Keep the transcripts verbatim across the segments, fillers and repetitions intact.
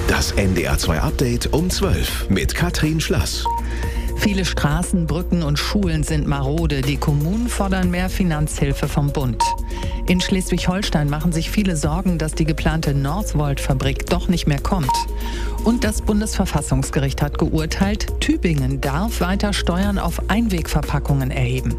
Das N D R zwei Update um zwölf mit Katrin Schlass. Viele Straßen, Brücken und Schulen sind marode. Die Kommunen fordern mehr Finanzhilfe vom Bund. In Schleswig-Holstein machen sich viele Sorgen, dass die geplante Northvolt-Fabrik doch nicht mehr kommt. Und das Bundesverfassungsgericht hat geurteilt, Tübingen darf weiter Steuern auf Einwegverpackungen erheben.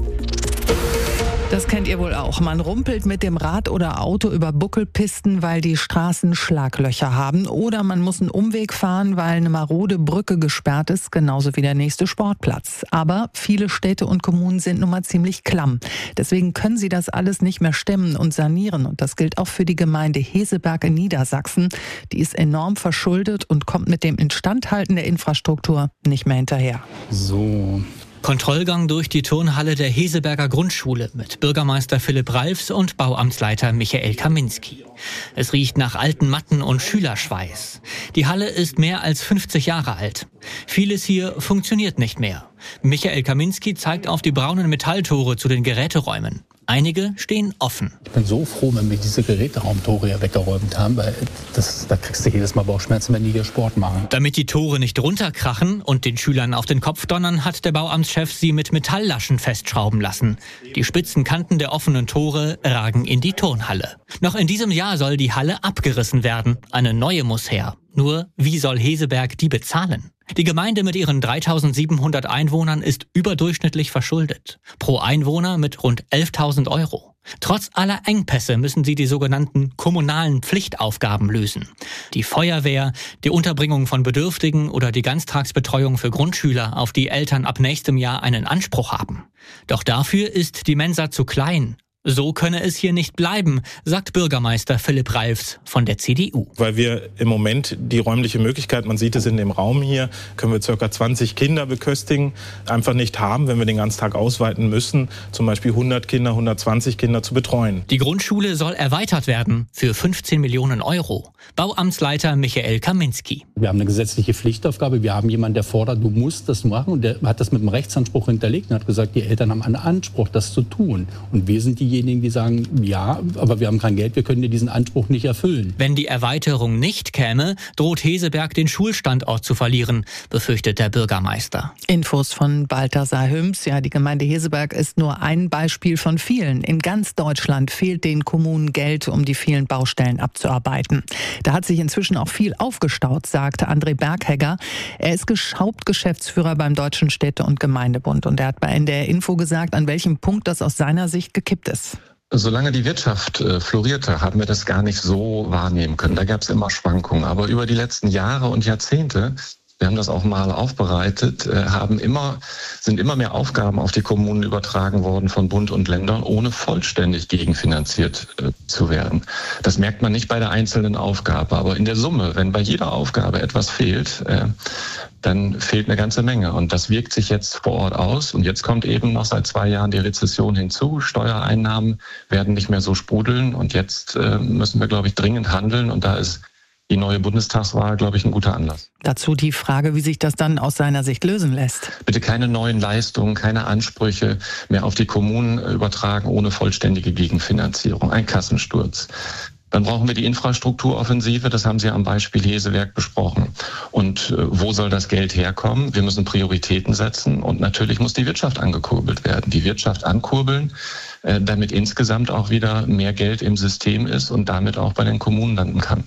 Das kennt ihr wohl auch. Man rumpelt mit dem Rad oder Auto über Buckelpisten, weil die Straßen Schlaglöcher haben. Oder man muss einen Umweg fahren, weil eine marode Brücke gesperrt ist, genauso wie der nächste Sportplatz. Aber viele Städte und Kommunen sind nun mal ziemlich klamm. Deswegen können sie das alles nicht mehr stemmen und sanieren. Und das gilt auch für die Gemeinde Heseberg in Niedersachsen. Die ist enorm verschuldet und kommt mit dem Instandhalten der Infrastruktur nicht mehr hinterher. So... Kontrollgang durch die Turnhalle der Heseberger Grundschule mit Bürgermeister Philipp Ralfs und Bauamtsleiter Michael Kaminski. Es riecht nach alten Matten und Schülerschweiß. Die Halle ist mehr als fünfzig Jahre alt. Vieles hier funktioniert nicht mehr. Michael Kaminski zeigt auf die braunen Metalltore zu den Geräteräumen. Einige stehen offen. Ich bin so froh, wenn wir diese Geräteraumtore ja weggeräumt haben, weil das, da kriegst du jedes Mal Bauchschmerzen, wenn die hier Sport machen. Damit die Tore nicht runterkrachen und den Schülern auf den Kopf donnern, hat der Bauamtschef sie mit Metalllaschen festschrauben lassen. Die spitzen Kanten der offenen Tore ragen in die Turnhalle. Noch in diesem Jahr soll die Halle abgerissen werden. Eine neue muss her. Nur, wie soll Heseberg die bezahlen? Die Gemeinde mit ihren dreitausendsiebenhundert Einwohnern ist überdurchschnittlich verschuldet. Pro Einwohner mit rund elftausend Euro. Trotz aller Engpässe müssen sie die sogenannten kommunalen Pflichtaufgaben lösen. Die Feuerwehr, die Unterbringung von Bedürftigen oder die Ganztagsbetreuung für Grundschüler, auf die Eltern ab nächstem Jahr einen Anspruch haben. Doch dafür ist die Mensa zu klein. So könne es hier nicht bleiben, sagt Bürgermeister Philipp Ralfs von der C D U. Weil wir im Moment die räumliche Möglichkeit, man sieht es in dem Raum hier, können wir ca. zwanzig Kinder beköstigen, einfach nicht haben, wenn wir den ganzen Tag ausweiten müssen, zum Beispiel hundert Kinder, hundertzwanzig Kinder zu betreuen. Die Grundschule soll erweitert werden für fünfzehn Millionen Euro. Bauamtsleiter Michael Kaminski. Wir haben eine gesetzliche Pflichtaufgabe, wir haben jemanden, der fordert, du musst das machen, und der hat das mit einem Rechtsanspruch hinterlegt und hat gesagt, die Eltern haben einen Anspruch, das zu tun. Und wir sind die Diejenigen, die sagen, ja, aber wir haben kein Geld, wir können dir diesen Anspruch nicht erfüllen. Wenn die Erweiterung nicht käme, droht Heseberg den Schulstandort zu verlieren, befürchtet der Bürgermeister. Infos von Balthasar Hüms. Ja, die Gemeinde Heseberg ist nur ein Beispiel von vielen. In ganz Deutschland fehlt den Kommunen Geld, um die vielen Baustellen abzuarbeiten. Da hat sich inzwischen auch viel aufgestaut, sagte André Berghegger. Er ist Hauptgeschäftsführer beim Deutschen Städte- und Gemeindebund. Und er hat bei N D R Info gesagt, an welchem Punkt das aus seiner Sicht gekippt ist. Solange die Wirtschaft äh, florierte, haben wir das gar nicht so wahrnehmen können. Da gab es immer Schwankungen. Aber über die letzten Jahre und Jahrzehnte, wir haben das auch mal aufbereitet, äh, haben immer, sind immer mehr Aufgaben auf die Kommunen übertragen worden von Bund und Ländern, ohne vollständig gegenfinanziert äh, zu werden. Das merkt man nicht bei der einzelnen Aufgabe. Aber in der Summe, wenn bei jeder Aufgabe etwas fehlt, äh, dann fehlt eine ganze Menge. Und das wirkt sich jetzt vor Ort aus. Und jetzt kommt eben noch seit zwei Jahren die Rezession hinzu. Steuereinnahmen werden nicht mehr so sprudeln. Und jetzt äh, müssen wir, glaube ich, dringend handeln. Und da ist die neue Bundestagswahl, glaube ich, ein guter Anlass. Dazu die Frage, wie sich das dann aus seiner Sicht lösen lässt. Bitte keine neuen Leistungen, keine Ansprüche mehr auf die Kommunen übertragen, ohne vollständige Gegenfinanzierung. Ein Kassensturz. Dann brauchen wir die Infrastrukturoffensive, das haben Sie am Beispiel Heseberg besprochen. Und äh, wo soll das Geld herkommen? Wir müssen Prioritäten setzen und natürlich muss die Wirtschaft angekurbelt werden. Die Wirtschaft ankurbeln, äh, damit insgesamt auch wieder mehr Geld im System ist und damit auch bei den Kommunen landen kann.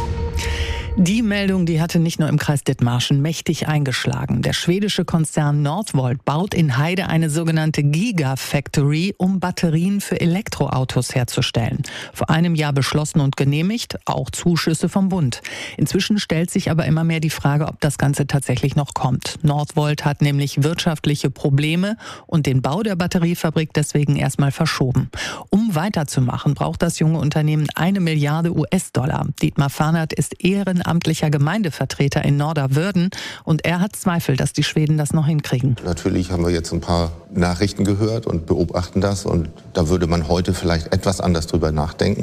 Die Meldung, die hatte nicht nur im Kreis Dithmarschen mächtig eingeschlagen. Der schwedische Konzern Northvolt baut in Heide eine sogenannte Gigafactory, um Batterien für Elektroautos herzustellen. Vor einem Jahr beschlossen und genehmigt, auch Zuschüsse vom Bund. Inzwischen stellt sich aber immer mehr die Frage, ob das Ganze tatsächlich noch kommt. Northvolt hat nämlich wirtschaftliche Probleme und den Bau der Batteriefabrik deswegen erstmal verschoben. Um weiterzumachen, braucht das junge Unternehmen eine Milliarde U S-Dollar. Dietmar Farnert ist ehrenamtlicher Gemeindevertreter in Norderwörden und er hat Zweifel, dass die Schweden das noch hinkriegen. Natürlich haben wir jetzt ein paar Nachrichten gehört und beobachten das und da würde man heute vielleicht etwas anders drüber nachdenken.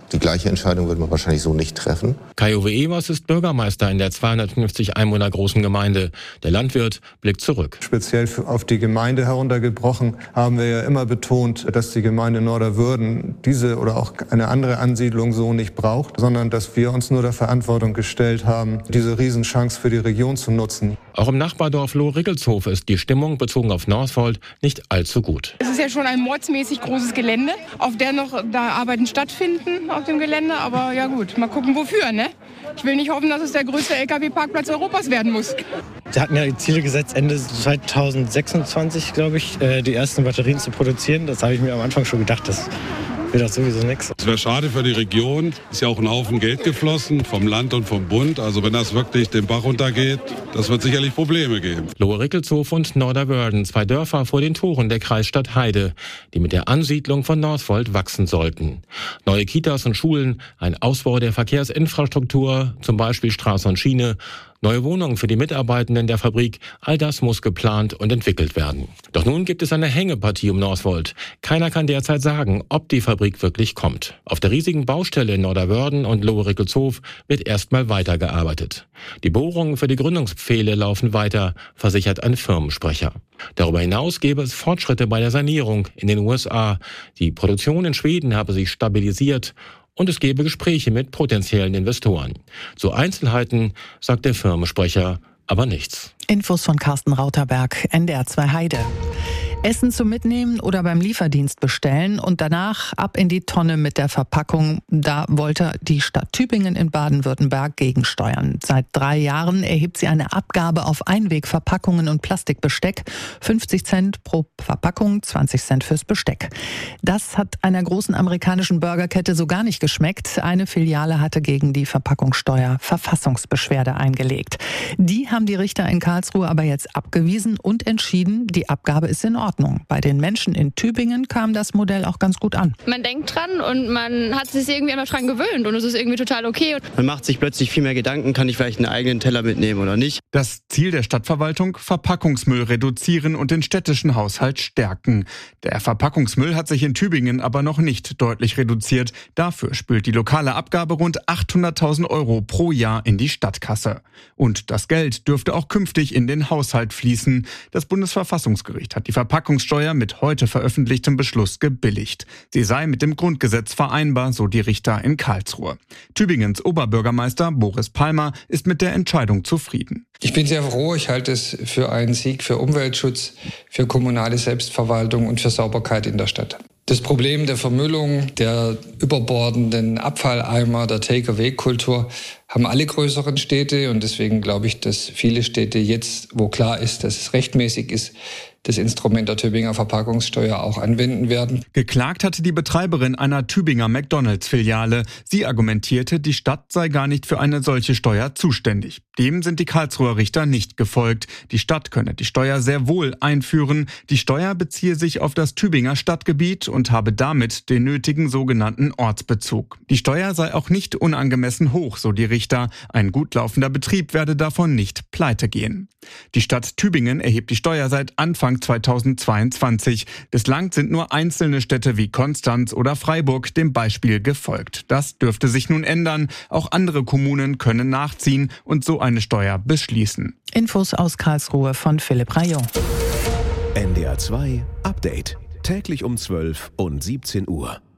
Die gleiche Entscheidung würde man wahrscheinlich so nicht treffen. Kai-Uwe Evers ist Bürgermeister in der zweihundertfünfzig Einwohner großen Gemeinde. Der Landwirt blickt zurück. Speziell auf die Gemeinde heruntergebrochen haben wir ja immer betont, dass die Gemeinde Norderwürden diese oder auch eine andere Ansiedlung so nicht braucht, sondern dass wir uns nur der Verantwortung gestellt haben, diese Riesenchance für die Region zu nutzen. Auch im Nachbardorf Lohe-Rickelshof ist die Stimmung bezogen auf Northvolt nicht allzu gut. Es ist ja schon ein mordsmäßig großes Gelände, auf der noch da Arbeiten stattfinden auf dem Gelände. Aber ja gut, mal gucken wofür, ne? Ich will nicht hoffen, dass es der größte L K W-Parkplatz Europas werden muss. Sie hatten ja die Ziele gesetzt, Ende zweitausendsechsundzwanzig, glaube ich, die ersten Batterien zu produzieren. Das habe ich mir am Anfang schon gedacht, das wird das sowieso nichts. Es wäre schade für die Region. Ist ja auch ein Haufen Geld geflossen vom Land und vom Bund. Also wenn das wirklich den Bach runtergeht, das wird sicherlich Probleme geben. Lohe-Rickelshof und Norderwörden, zwei Dörfer vor den Toren der Kreisstadt Heide, die mit der Ansiedlung von Northvolt wachsen sollten. Neue Kitas und Schulen, ein Ausbau der Verkehrsinfrastruktur, zum Beispiel Straße und Schiene, neue Wohnungen für die Mitarbeitenden der Fabrik, all das muss geplant und entwickelt werden. Doch nun gibt es eine Hängepartie um Northvolt. Keiner kann derzeit sagen, ob die Fabrik wirklich kommt. Auf der riesigen Baustelle in Norderwörden und Lohe-Rickelshof wird erstmal weitergearbeitet. Die Bohrungen für die Gründungspfähle laufen weiter, versichert ein Firmensprecher. Darüber hinaus gäbe es Fortschritte bei der Sanierung in den U S A. Die Produktion in Schweden habe sich stabilisiert und es gebe Gespräche mit potenziellen Investoren. Zu Einzelheiten sagt der Firmensprecher aber nichts. Infos von Carsten Rauterberg, N D R zwei Heide. Essen zum Mitnehmen oder beim Lieferdienst bestellen und danach ab in die Tonne mit der Verpackung. Da wollte die Stadt Tübingen in Baden-Württemberg gegensteuern. Seit drei Jahren erhebt sie eine Abgabe auf Einwegverpackungen und Plastikbesteck. fünfzig Cent pro Verpackung, zwanzig Cent fürs Besteck. Das hat einer großen amerikanischen Burgerkette so gar nicht geschmeckt. Eine Filiale hatte gegen die Verpackungssteuer Verfassungsbeschwerde eingelegt. Die haben die Richter in Karlsruhe aber jetzt abgewiesen und entschieden, die Abgabe ist in Ordnung. Bei den Menschen in Tübingen kam das Modell auch ganz gut an. Man denkt dran und man hat sich irgendwie einfach dran gewöhnt und es ist irgendwie total okay. Man macht sich plötzlich viel mehr Gedanken, kann ich vielleicht einen eigenen Teller mitnehmen oder nicht. Das Ziel der Stadtverwaltung, Verpackungsmüll reduzieren und den städtischen Haushalt stärken. Der Verpackungsmüll hat sich in Tübingen aber noch nicht deutlich reduziert. Dafür spült die lokale Abgabe rund achthunderttausend Euro pro Jahr in die Stadtkasse. Und das Geld dürfte auch künftig in den Haushalt fließen. Das Bundesverfassungsgericht hat die Verpackungssteuer mit heute veröffentlichtem Beschluss gebilligt. Sie sei mit dem Grundgesetz vereinbar, so die Richter in Karlsruhe. Tübingens Oberbürgermeister Boris Palmer ist mit der Entscheidung zufrieden. Ich bin sehr froh, ich halte es für einen Sieg für Umweltschutz, für kommunale Selbstverwaltung und für Sauberkeit in der Stadt. Das Problem der Vermüllung, der überbordenden Abfalleimer, der Take-away-Kultur haben alle größeren Städte und deswegen glaube ich, dass viele Städte jetzt, wo klar ist, dass es rechtmäßig ist, das Instrument der Tübinger Verpackungssteuer auch anwenden werden. Geklagt hatte die Betreiberin einer Tübinger McDonalds-Filiale. Sie argumentierte, die Stadt sei gar nicht für eine solche Steuer zuständig. Dem sind die Karlsruher Richter nicht gefolgt. Die Stadt könne die Steuer sehr wohl einführen. Die Steuer beziehe sich auf das Tübinger Stadtgebiet und habe damit den nötigen sogenannten Ortsbezug. Die Steuer sei auch nicht unangemessen hoch, so die Richter. Ein gut laufender Betrieb werde davon nicht pleite gehen. Die Stadt Tübingen erhebt die Steuer seit Anfang zweitausendzweiundzwanzig. Bislang sind nur einzelne Städte wie Konstanz oder Freiburg dem Beispiel gefolgt. Das dürfte sich nun ändern. Auch andere Kommunen können nachziehen und so eine Steuer beschließen. Infos aus Karlsruhe von Philipp Rayon. N D R zwei Update. Täglich um zwölf und siebzehn Uhr.